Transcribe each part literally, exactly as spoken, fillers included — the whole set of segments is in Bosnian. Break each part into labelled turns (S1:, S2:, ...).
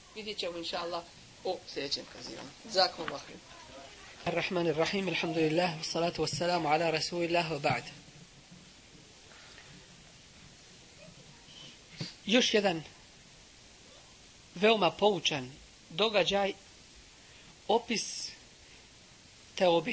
S1: vidjet ćemo inša Allah u sljedećem kazivanju. Zakon Allah.
S2: Ar-Rahman Ar-Rahim, alhamdulillah, salatu wassalamu ala rasulillah wa ba'd. Još jedan veoma poučan događaj, opis teobe.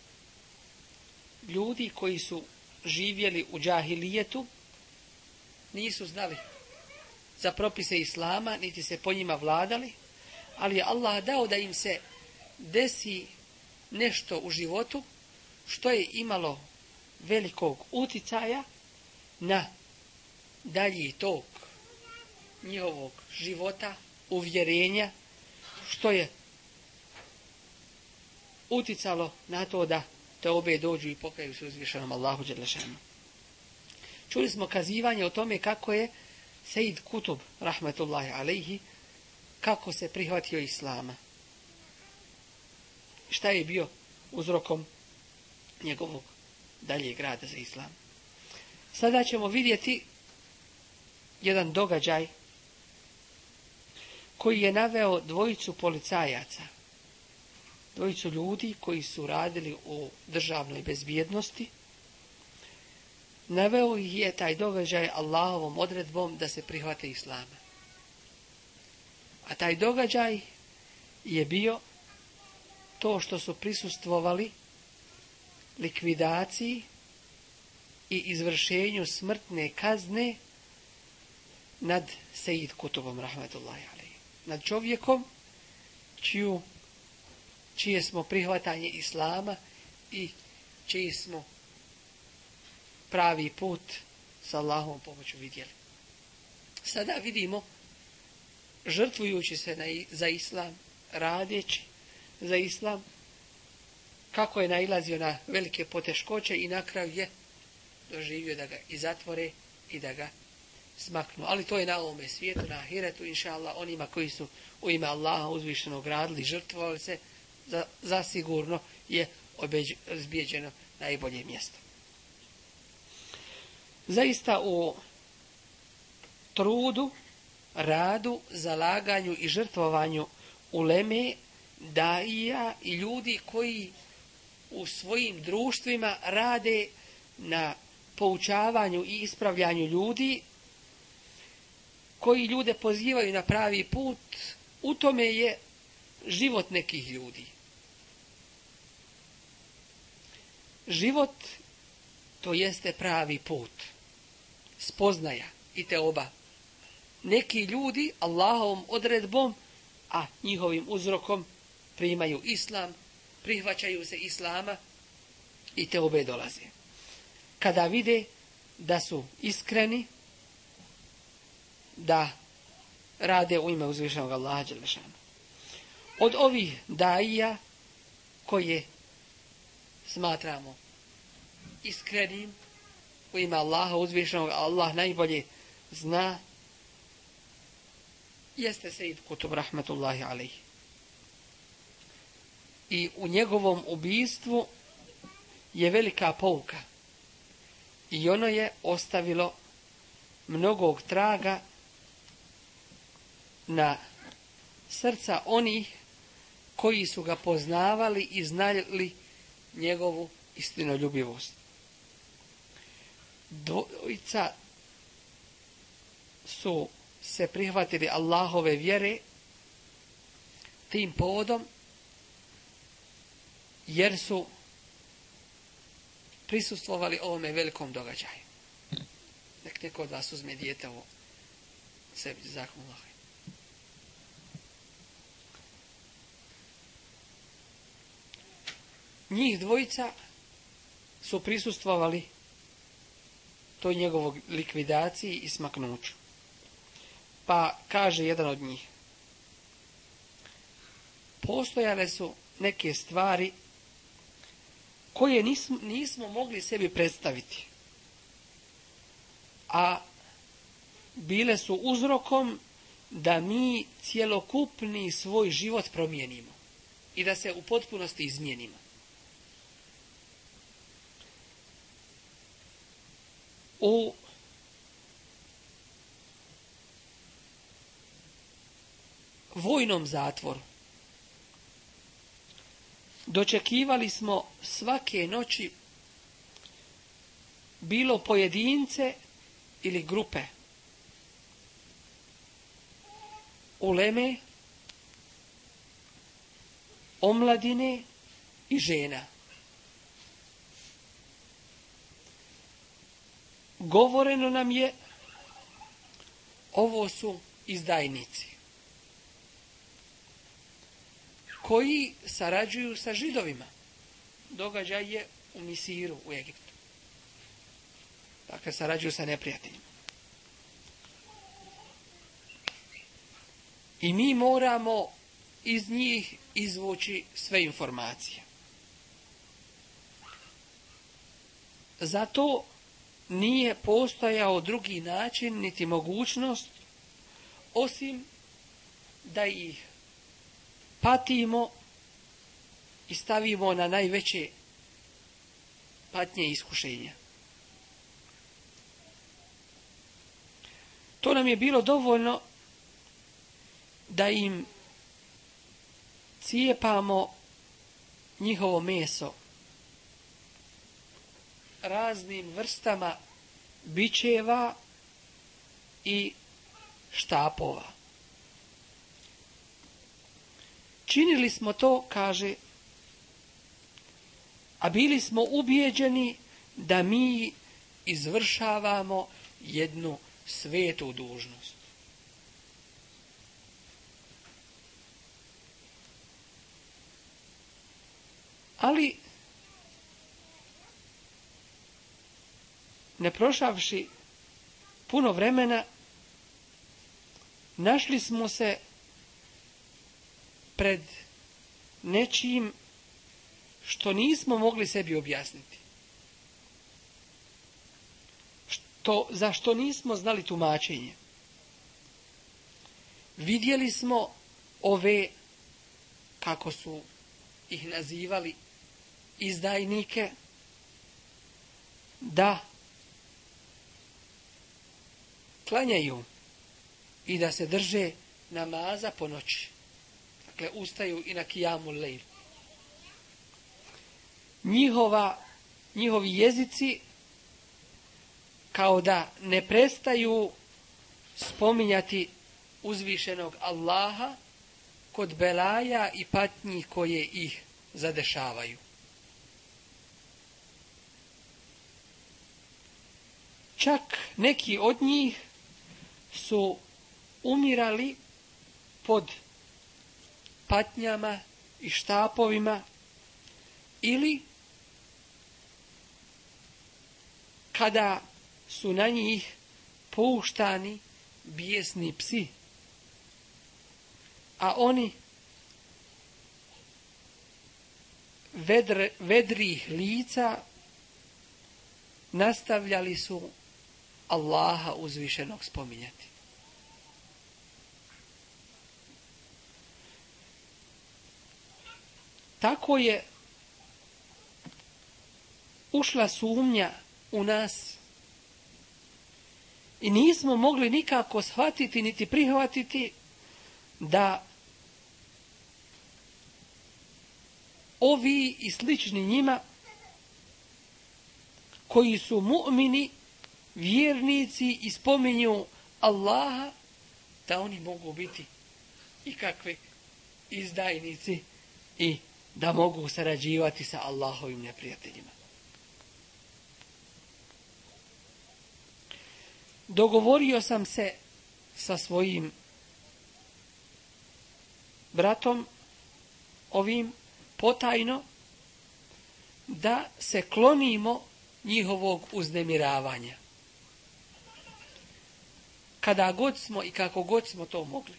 S2: Ljudi koji su živjeli u džahilijetu nisu znali za propise Islama, niti se po njima vladali, ali je Allah dao da im se desi nešto u životu što je imalo velikog uticaja na dalji tok njihovog života, uvjerenja, što je uticalo na to da te obe dođu i pokaju se uzvišenom Allahu dželle šanu. Čuli smo kazivanje o tome kako je Sejid Kutub, rahmetullahi alejhi, kako se prihvatio Islama. Šta je bio uzrokom njegovog daljeg rada za Islam. Sada ćemo vidjeti jedan događaj koji je naveo dvojicu policajaca, dvojicu ljudi koji su radili u državnoj bezbjednosti. Naveo ih je taj događaj Allahovom odredbom da se prihvate Islama. A taj događaj je bio to što su prisustvovali likvidaciji i izvršenju smrtne kazne nad Sejid Kutubom, rahmetullahi alejhi. Nad čovjekom čiju, čije smo prihvatanje Islama i čiji smo pravi put sa Allahovom pomoću vidjeli. Sada vidimo, žrtvujući se na, za Islam, radeći za Islam, kako je nailazio na velike poteškoće i na kraju je doživio da ga i zatvore i da ga smaknu. Ali to je na ovome svijetu, na ahiretu, inša Allah, onima koji su u ime Allaha uzvišenog radili, žrtvovali se, za, zasigurno je obezbijeđeno najbolje mjesto. Zaista u trudu, radu, zalaganju i žrtvovanju uleme, daija i ljudi koji u svojim društvima rade na poučavanju i ispravljanju ljudi, koji ljude pozivaju na pravi put, u tome je život nekih ljudi. Život, to jeste pravi put, spoznaja i teoba. Neki ljudi Allahovom odredbom, a njihovim uzrokom, primaju Islam, prihvaćaju se Islama i teobe dolaze. Kada vide da su iskreni, da rade u ime uzvišenog Allaha dželle šanu. Od ovih daija koje smatramo iskrenim u ime Allaha uzvišenog, Allah najbolje zna, jeste Sejid Kutub, rahmetullahi alejhi. I u njegovom ubistvu je velika pouka. I ono je ostavilo mnogog traga na srca onih koji su ga poznavali i znali njegovu istinoljubivost. Dvojica su se prihvatili Allahove vjere tim povodom, jer su prisustvovali ovome velikom događaju. Nek neko od vas uzme dijete u sebi, zakon. Njih dvojica su prisustvovali toj njegovog likvidaciji i smaknuću. Pa kaže jedan od njih: postojale su neke stvari koje nismo, nismo mogli sebi predstaviti, a bile su uzrokom da mi cjelokupni svoj život promijenimo i da se u potpunosti izmijenimo. U vojnom zatvoru. Dočekivali smo svake noći bilo pojedince ili grupe uleme, omladine i žena. Govoreno nam je, ovo su izdajnici koji sarađuju sa Židovima. Događaj je u Misiru, u Egiptu. Dakle, sarađuju sa neprijateljima. I mi moramo iz njih izvući sve informacije. Zato nije postojao drugi način niti mogućnost osim da ih patimo i stavimo na najveće patnje i iskušenja. To nam je bilo dovoljno da im cijepamo njihovo meso raznim vrstama bičeva i štapova. Činili smo to, kaže, a bili smo ubijeđeni da mi izvršavamo jednu svetu dužnost. Ali, ne prošavši puno vremena, našli smo se pred nečim što nismo mogli sebi objasniti. Što, za što nismo znali tumačenje. Vidjeli smo ove, kako su ih nazivali, izdajnike, da klanjaju i da se drže namaza po noći. Dakle, ustaju i na kijamul lejl. Njihova, njihovi jezici kao da ne prestaju spominjati uzvišenog Allaha kod belaja i patnji koje ih zadešavaju. Čak neki od njih su umirali pod patnjama i štapovima ili kada su na njih puštani bijesni psi, a oni vedr, vedrih lica nastavljali su Allaha uzvišenog spominjati. Tako je ušla sumnja u nas i nismo mogli nikako shvatiti niti prihvatiti da ovi i slični njima koji su mu'mini, vjernici i spominju Allaha, da oni mogu biti i kakvi izdajnici i da mogu sarađivati sa Allahovim neprijateljima. Dogovorio sam se sa svojim bratom ovim potajno da se klonimo njihovog uznemiravanja. Kada god smo i kako god smo to mogli.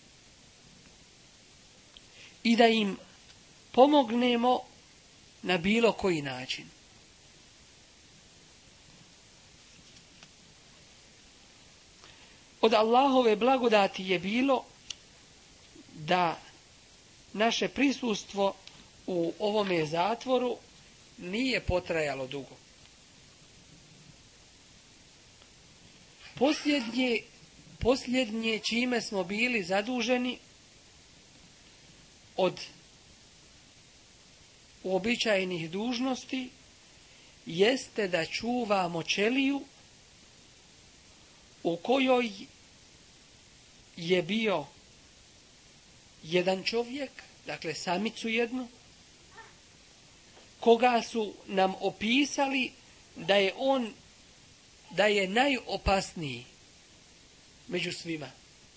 S2: I da im pomognemo na bilo koji način. Od Allahove blagodati je bilo da naše prisustvo u ovome zatvoru nije potrajalo dugo. Posljednje, posljednje čime smo bili zaduženi od uobičajenih dužnosti jeste da čuvamo ćeliju u kojoj je bio jedan čovjek, dakle samicu jednu, koga su nam opisali da je on, da je najopasniji među svima.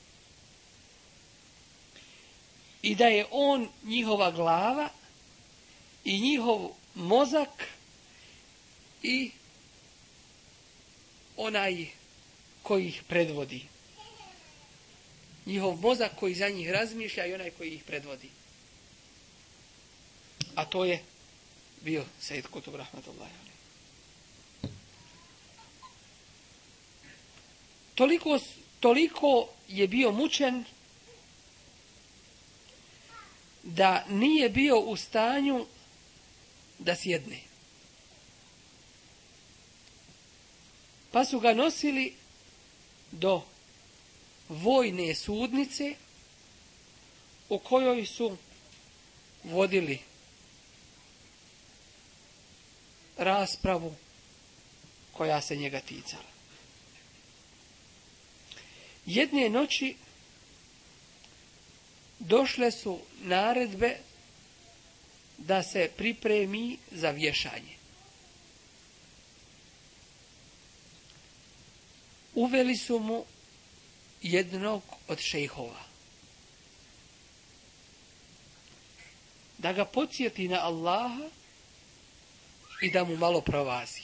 S2: I da je on njihova glava i njihov mozak i onaj koji ih predvodi. Njihov mozak koji za njih razmišlja i onaj koji ih predvodi. A to je bio Sejid Kutub rahmetullahi alejhi. Toliko, toliko je bio mučen da nije bio u stanju da sjedne. Pa su ga nosili do vojne sudnice u kojoj su vodili raspravu koja se njega ticala. Jedne noći došle su naredbe da se pripremi za vješanje. Uveli su mu jednog od šejhova da ga podsjeti na Allaha i da mu malo provazi.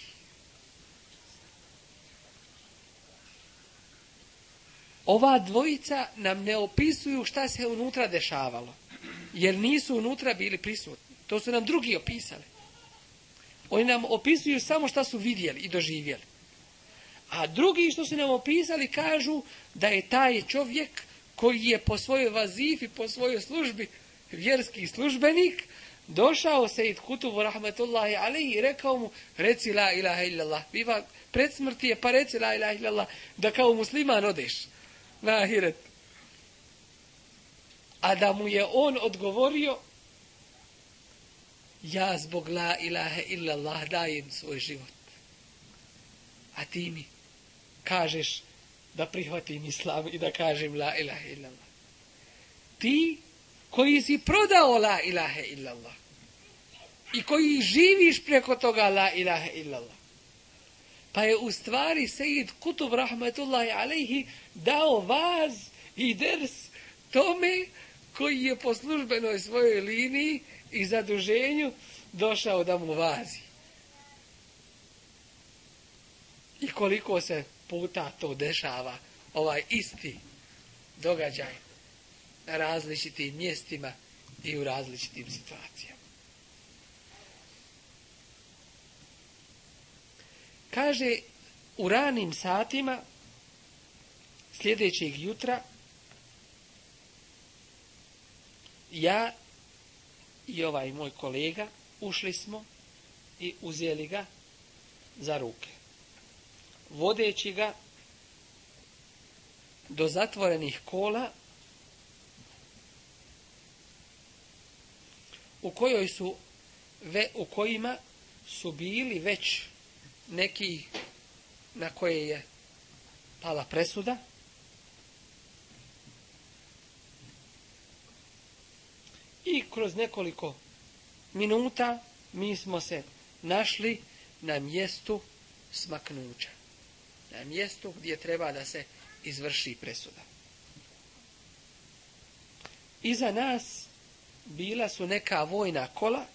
S2: Ova dvojica nam ne opisuju šta se unutra dešavalo, jer nisu unutra bili prisutni. To su nam drugi opisali. Oni nam opisuju samo šta su vidjeli i doživjeli. A drugi što su nam opisali kažu da je taj čovjek koji je po svojoj vazifi, po svojoj službi vjerski službenik, došao Sejid Kutubu rahmetullahi alejhi i rekao mu: reci la ilaha illallah. Biva pred smrti je, pa reci la ilaha illallah, da kao musliman odeš na ahiret. A da mu je on odgovorio: ja zbog la ilaha illallah dajem svoj život, a ti mi kažeš da prihvatim islam i da kažem la ilaha illallah. Ti koji si prodao la ilaha illallah i koji živiš preko toga la ilaha illallah. Pa je u stvari Sejid Kutub rahmetullahi alejhi dao vaz i ders tome koji je po službenoj svojoj liniji i zaduženju došao da mu vazi. I koliko se puta to dešava, ovaj isti događaj na različitim mjestima i u različitim situacijama. Kaže, u ranim satima sljedećeg jutra ja i ovaj moj kolega ušli smo i uzeli ga za ruke, vodeći ga do zatvorenih kola u kojoj su ve, u kojima su bili već neki na koje je pala presuda. I kroz nekoliko minuta mi smo se našli na mjestu smaknuća. Na mjestu gdje treba da se izvrši presuda. Iza nas bila su neka vojna kola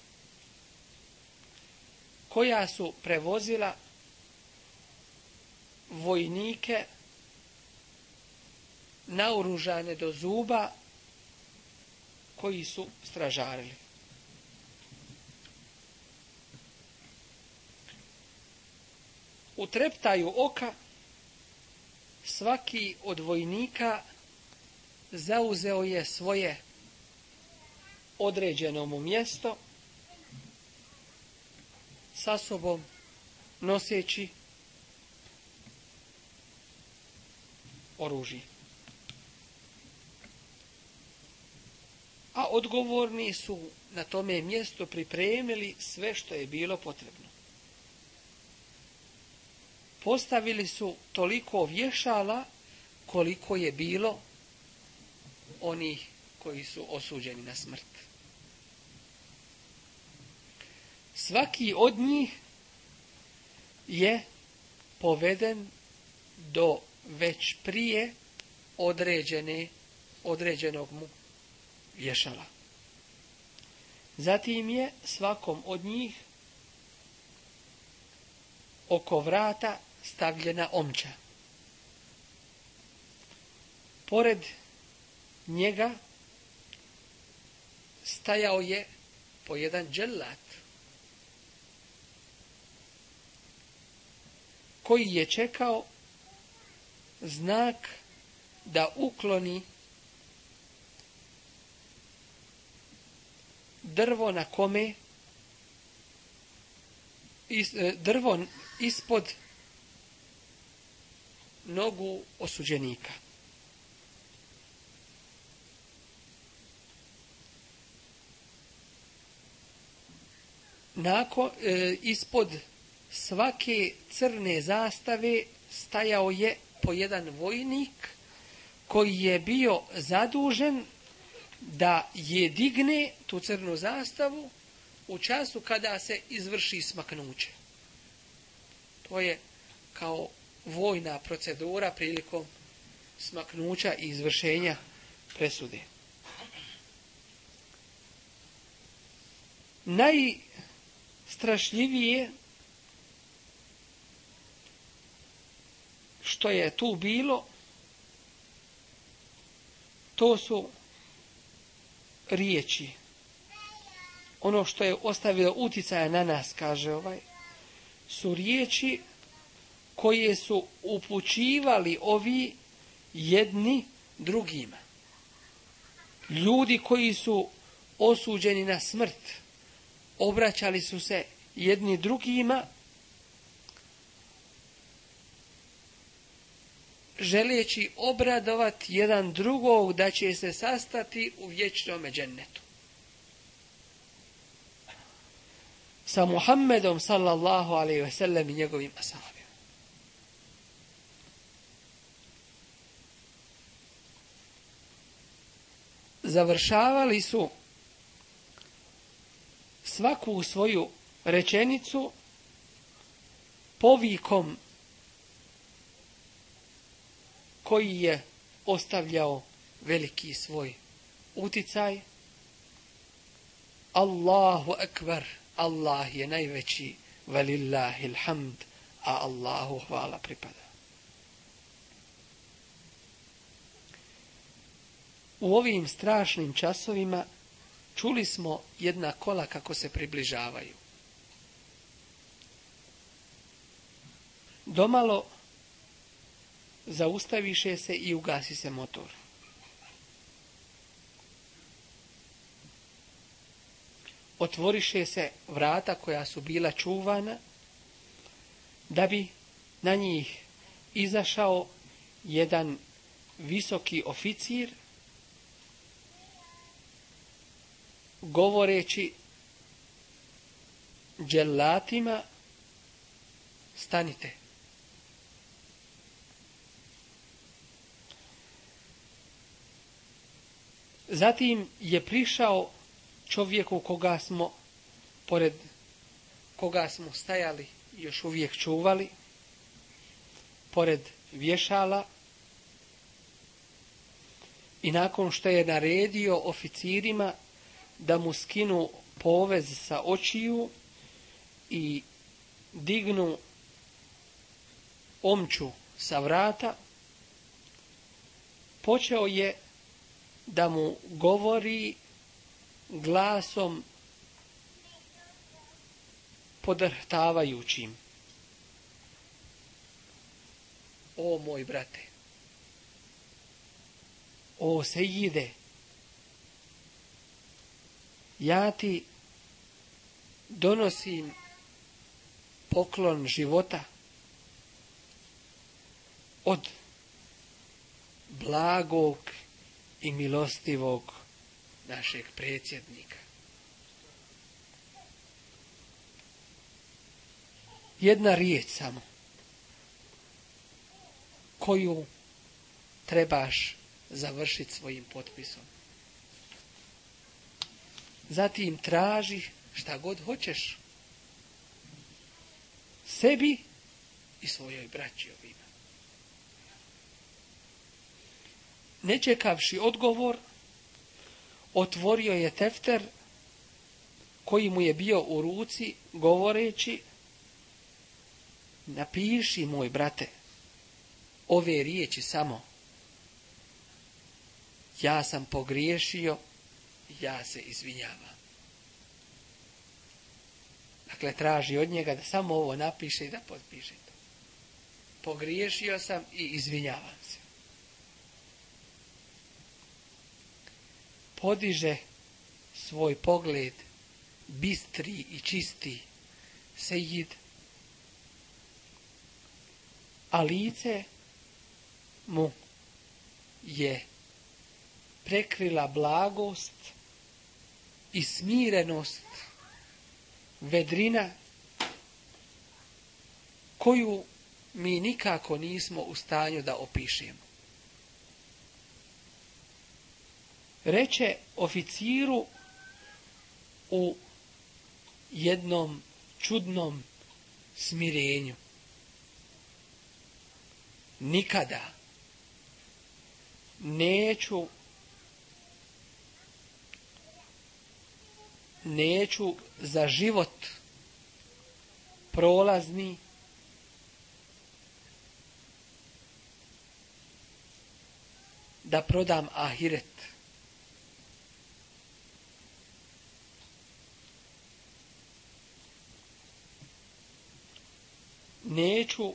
S2: koja su prevozila vojnike naoružane do zuba koji su stražarili. U treptaju oka svaki od vojnika zauzeo je svoje određeno mu mjesto, sa sobom noseći oružje. a odgovorni su na tome mjestu pripremili sve što je bilo potrebno. Postavili su toliko vješala koliko je bilo onih koji su osuđeni na smrt. Svaki od njih je poveden do već prije određene, određenog mu vješala. Zatim je svakom od njih oko vrata stavljena omča. Pored njega stajao je po jedan džellat koji je čekao znak da ukloni drvo na kome is, drvo ispod nogu osuđenika. Nakon, e, ispod svake crne zastave stajao je po jedan vojnik koji je bio zadužen da je digne tu crnu zastavu u času kada se izvrši smaknuće. To je kao vojna procedura prilikom smaknuća i izvršenja presude. Najstrašljivije što je tu bilo, to su riječi. Ono što je ostavilo uticaja na nas, kaže ovaj, su riječi koje su upućivali ovi jedni drugima. Ljudi koji su osuđeni na smrt obraćali su se jedni drugima želeći obradovati jedan drugog da će se sastati u vječnom džennetu. Sa Muhammedom sallallahu alejhi ve sellem i njegovim ashabima. Završavali su svaku svoju rečenicu povikom koji je ostavljao veliki svoj uticaj. Allahu ekber, Allah je najveći, velillahil hamd, a Allahu hvala pripada. U ovim strašnim časovima čuli smo jedna kola kako se približavaju. Domalo zaustaviše se i ugasi se motor. Otvoriše se vrata koja su bila čuvana, da bi na njih izašao jedan visoki oficir, govoreći džellatima: stanite. Zatim je prišao čovjeku koga smo, pored koga smo stajali i još uvijek čuvali, pored vješala, i nakon što je naredio oficirima da mu skinu povez sa očiju i dignu omču sa vrata, počeo je da mu govori glasom podrhtavajućim: o moj brate, o sejide, ja ti donosim poklon života od blagog i milostivog našeg predsjednika. Jedna riječ samo koju trebaš završiti svojim potpisom. Zatim traži šta god hoćeš sebi i svojoj braći ovima. Ne čekavši odgovor, otvorio je tefter koji mu je bio u ruci, govoreći: napiši, moj brate, ove riječi samo: ja sam pogriješio, ja se izvinjavam. Dakle, traži od njega da samo ovo napiše i da potpiše to. Pogriješio sam i izvinjavam se. Podiže svoj pogled, bistri i čisti Sejid, a lice mu je prekrila blagost i smirenost, vedrina koju mi nikako nismo u stanju da opišemo. Reče oficiru u jednom čudnom smirenju: nikada neću neću za život prolazni da prodam ahiret. Neću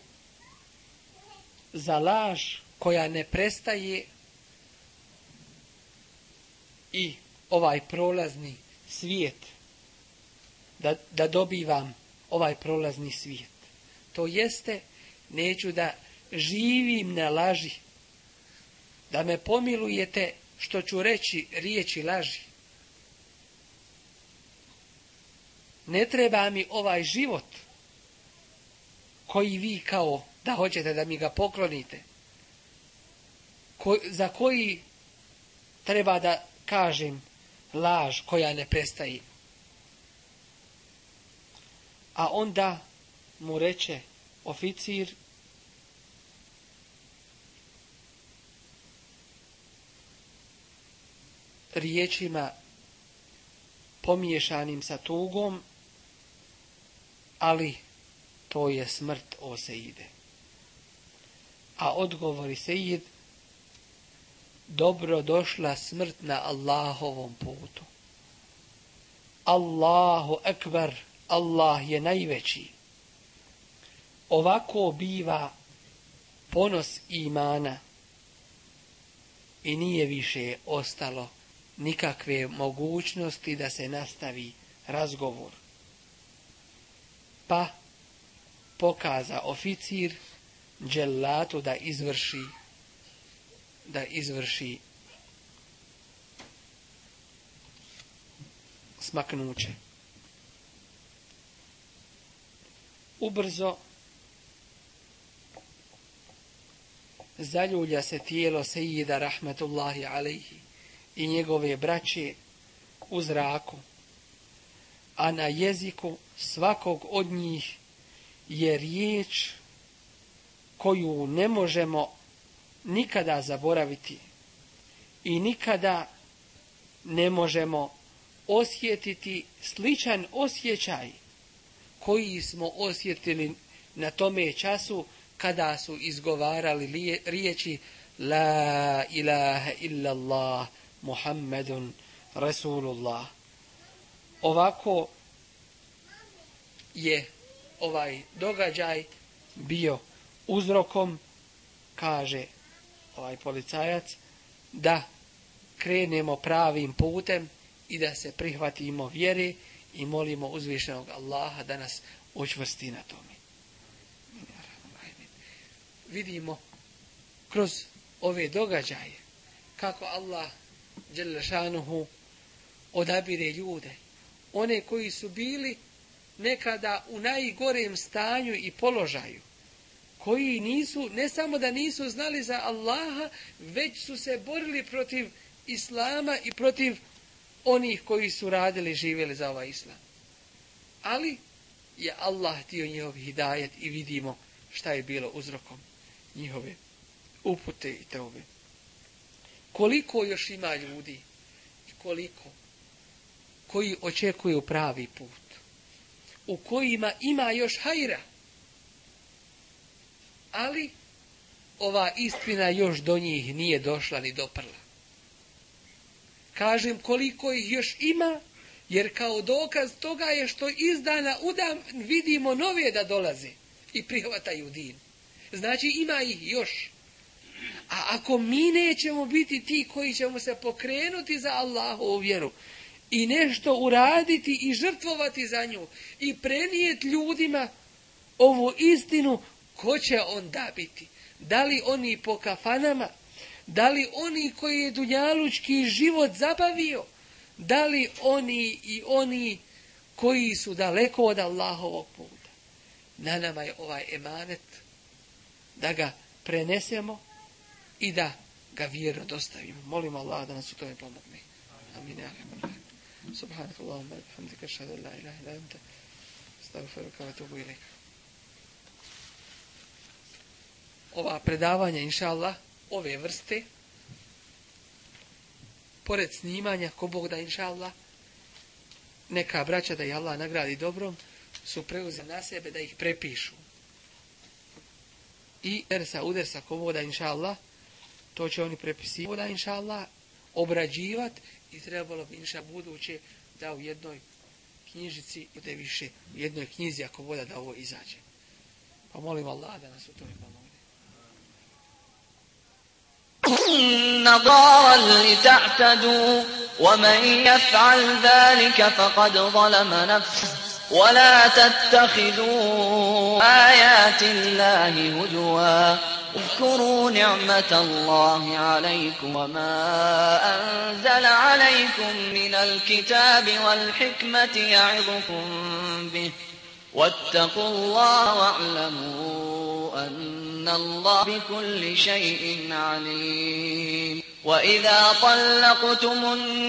S2: za laž koja ne prestaje i ovaj prolazni svijet, da, da dobivam ovaj prolazni svijet. To jeste, neću da živim na laži, da me pomilujete što ću reći riječi laži. Ne treba mi ovaj život koji vi kao da hoćete da mi ga poklonite, ko, za koji treba da kažem laž koja ne prestaje. A onda mu reče oficir: riječima pomiješanim sa tugom: ali to je smrt, o Sejide. A odgovori Sejid: dobro došla smrt na Allahovom putu. Allahu ekber, Allah je najveći. Ovako biva ponos imana i nije više ostalo nikakve mogućnosti da se nastavi razgovor. Pa pokaza oficir džellatu da izvrši da izvrši smaknuće. Ubrzo zaljulja se tijelo Sejida rahmetullahi alejhi i njegove braće u zraku, a na jeziku svakog od njih je riječ koju ne možemo nikada zaboraviti i nikada ne možemo osjetiti sličan osjećaj koji smo osjetili na tome času kada su izgovarali riječi La ilaha illallah Muhammedun Rasulullah. Ovako je ovaj događaj bio uzrokom, kaže ovaj policajac, da krenemo pravim putem i da se prihvatimo vjere i molimo uzvišenog Allaha da nas učvrsti na tome. Vidimo kroz ove događaje kako Allah dželle šanuhu odabire ljude. One koji su bili nekada u najgorem stanju i položaju. Koji nisu, ne samo da nisu znali za Allaha, već su se borili protiv Islama i protiv onih koji su radili i živjeli za ovaj Islam. Ali je Allah htio njihov hidajet i vidimo šta je bilo uzrokom njihove upute i teube. Koliko još ima ljudi i koliko koji očekuju pravi put, u kojima ima još hajra, ali ova istina još do njih nije došla ni doprla. Kažem koliko ih još ima, jer kao dokaz toga je što iz dana u dan vidimo nove da dolaze i prihvataju din. Znači ima ih još. A ako mi nećemo biti ti koji ćemo se pokrenuti za Allahovu vjeru i nešto uraditi i žrtvovati za nju i prenijeti ljudima ovu istinu, ko će onda biti? Da li oni po kafanama? Da li oni koji je dunjalučki život zabavio? Da li oni i oni koji su daleko od Allahovog puta? Na nama je ovaj emanet da ga prenesemo i da ga vjerno dostavimo. Molim Allah da nas u tome pomogne. Amin. Subhanakallahumma wa bihamdika ashhadu an la ilaha illa anta astaghfiruka wa atubu ilayk. Ova predavanja, inša Allah, ove vrste, pored snimanja, ko Bog da, inša Allah, neka braća da je Allah nagradi dobrom, su preuzeli na sebe da ih prepišu. I dersa, udersa, ko Bog da, inša Allah, to će oni prepisivati, da, inša Allah, obrađivati i trebalo bi, inša buduće, da u jednoj knjižici bude više, u jednoj knjizi, ako Bog da ovo izađe. Pa molim Allah da nas u tome pomogne.
S3: نظارا لتعتدوا ومن يفعل ذلك فقد ظلم نفسه ولا تتخذوا آيات الله هزوا اذكروا نعمة الله عليكم وما أنزل عليكم من الكتاب والحكمة يعظكم به واتقوا الله واعلموا أن الله بكل شيء عليم وإذا طلقتم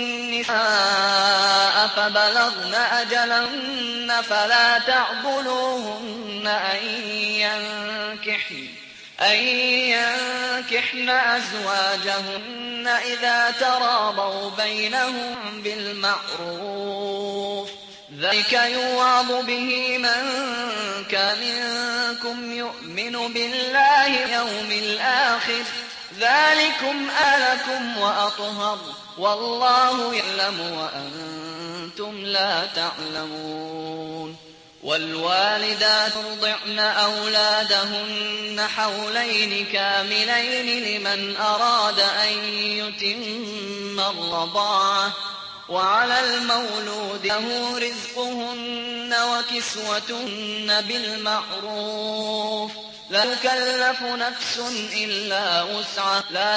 S3: النساء فبلغن أجلهن فلا تعضلوهن أن ينكحن أن ينكحن أزواجهن إذا تراضوا بينهم بالمعروف ذلك يوعظ به من كان منكم يؤمن بالله يوم الآخر ذلكم ألكم وأطهر والله يعلم وأنتم لا تعلمون والوالدات يرضعن أولادهن حولين كاملين لمن أراد أن يتم الرضاعة وعلى المولود له رزقهن وكسوتهن بالمعروف لا تكلف نفس إلا وسعها لا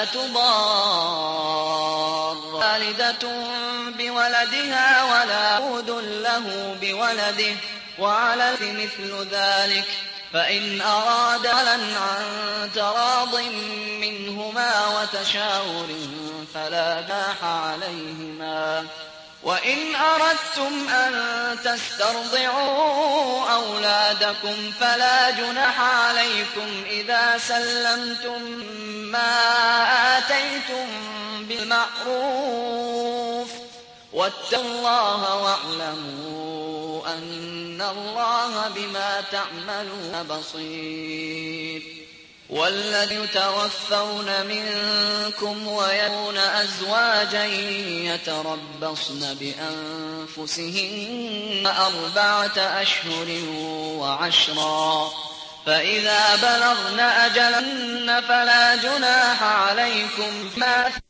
S3: تضار والدة بولدها ولا مولود له بولده وعلى مثل ذلك فإن أراد ولن عن تراض منهما وتشاور فلا جناح عليهما وإن أردتم أن تسترضعوا أولادكم فلا جناح عليكم إذا سلمتم ما آتيتم بالمعروف واتقوا الله واعلموا أن الله بما تعملون بصير والذين يتوفون منكم ويذرون أزواجا يتربصن بأنفسهن أربعة أشهر وعشرا فإذا بلغن أجلهن فلا جناح عليكم ما